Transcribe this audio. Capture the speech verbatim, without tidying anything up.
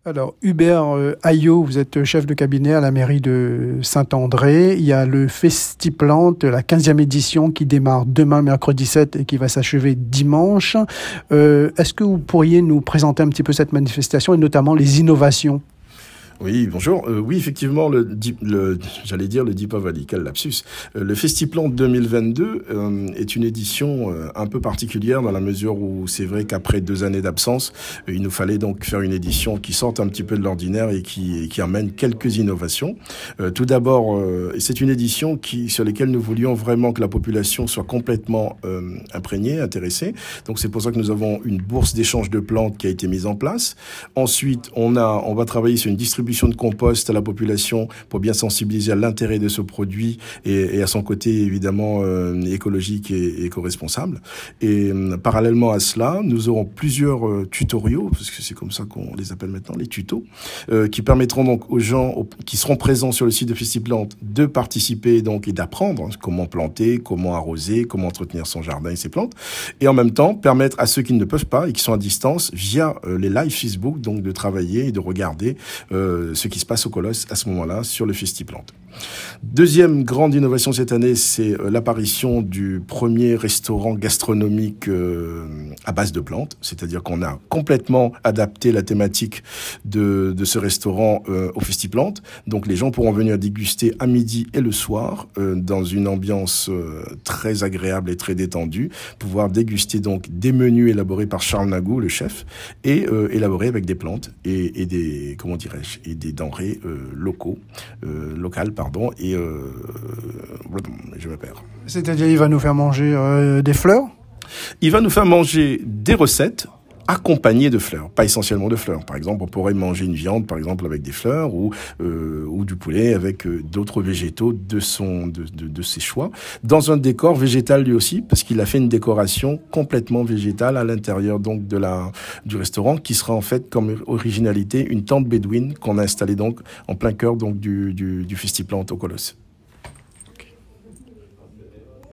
Alors, Hubert euh, Aillot, vous êtes chef de cabinet à la mairie de Saint-André. Il y a le Festiplante, la quinzième édition qui démarre demain, mercredi sept, et qui va s'achever dimanche. Euh, est-ce que vous pourriez nous présenter un petit peu cette manifestation et notamment les innovations ? Oui, bonjour. Euh, oui, effectivement, le, le, j'allais dire le Deepavali, quel lapsus. Euh, le Festiplante deux mille vingt-deux euh, est une édition euh, un peu particulière dans la mesure où c'est vrai qu'après deux années d'absence, euh, il nous fallait donc faire une édition qui sorte un petit peu de l'ordinaire et qui, et qui amène quelques innovations. Euh, tout d'abord, euh, c'est une édition qui, sur laquelle nous voulions vraiment que la population soit complètement euh, imprégnée, intéressée. Donc c'est pour ça que nous avons une bourse d'échange de plantes qui a été mise en place. Ensuite, on a, on va travailler sur une distribution de compost à la population pour bien sensibiliser à l'intérêt de ce produit et, et à son côté évidemment euh, écologique et, et éco-responsable. Et euh, parallèlement à cela, nous aurons plusieurs euh, tutoriaux, parce que c'est comme ça qu'on les appelle maintenant, les tutos, euh, qui permettront donc aux gens aux, qui seront présents sur le site de Festiplante de participer donc et d'apprendre hein, comment planter, comment arroser, comment entretenir son jardin et ses plantes, et en même temps permettre à ceux qui ne peuvent pas et qui sont à distance via euh, les lives Facebook donc de travailler et de regarder euh, ce qui se passe au Colosse à ce moment-là sur le Festiplante. Deuxième grande innovation cette année, c'est l'apparition du premier restaurant gastronomique euh, à base de plantes, c'est-à-dire qu'on a complètement adapté la thématique de, de ce restaurant euh, au Festiplante. Donc les gens pourront venir déguster à midi et le soir euh, dans une ambiance euh, très agréable et très détendue, pouvoir déguster donc des menus élaborés par Charles Nagou, le chef, et euh, élaborés avec des plantes et, et des, comment dirais-je, et des denrées euh, locaux, euh, locales, pardon, et euh, je me perds. C'est-à-dire, il va nous faire manger euh, des fleurs ? Il va nous faire manger des recettes accompagnées de fleurs, pas essentiellement de fleurs. Par exemple, on pourrait manger une viande, par exemple, avec des fleurs, ou euh, ou du poulet avec euh, d'autres végétaux de son de, de de ses choix, dans un décor végétal lui aussi, parce qu'il a fait une décoration complètement végétale à l'intérieur donc de la du restaurant, qui sera en fait comme originalité une tente bédouine qu'on a installée donc en plein cœur donc du du, du Festiplante au Colosse.